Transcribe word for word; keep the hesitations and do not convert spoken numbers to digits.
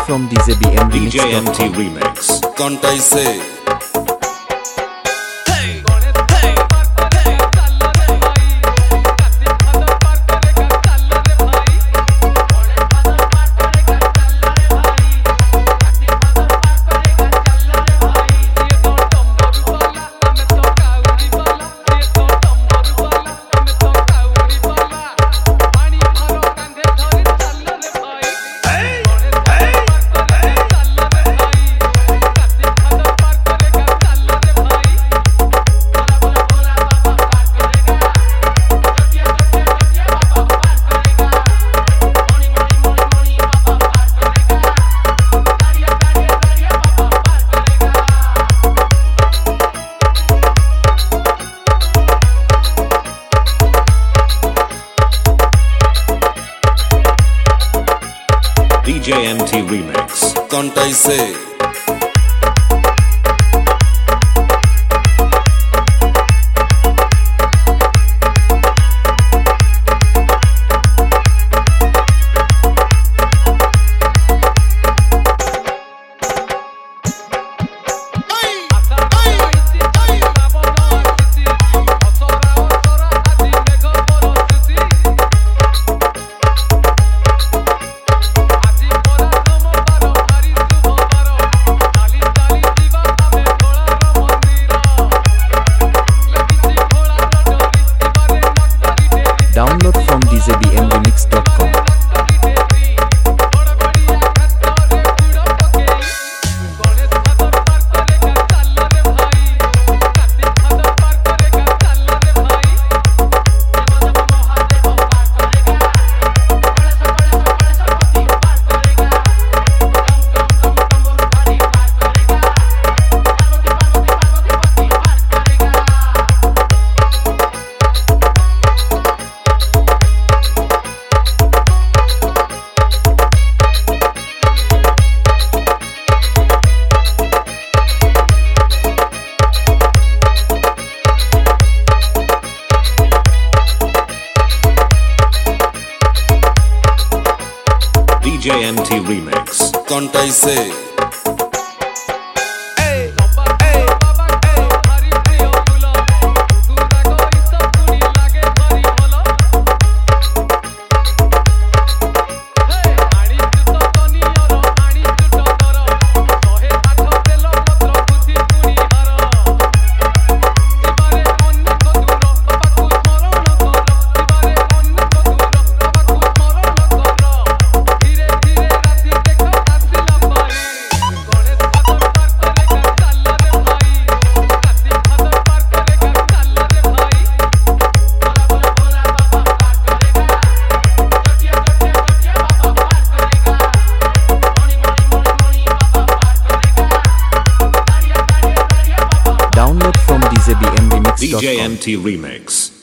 from D J B M D J M T Remix. कंटाइसे D J M T Remix. कंटाइसे Download from D J B M remix dot com. D J M T Remix. कंटाइसे Download from D J B M remix dot com. D J M T Remix.